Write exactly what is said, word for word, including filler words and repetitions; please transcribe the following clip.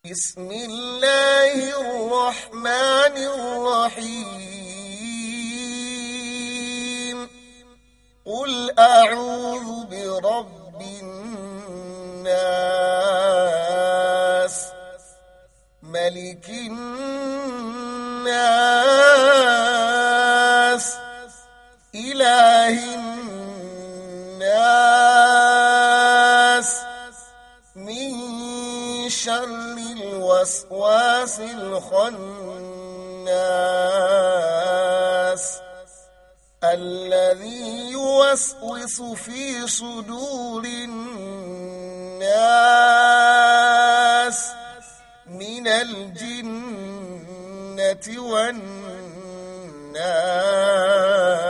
بسم الله الرحمن الرحيم قل أعوذ برب الناس ملك الناس إله الناس من شر الوسواس الخناس الذي يوسوس في صدور الناس من الجنة والناس.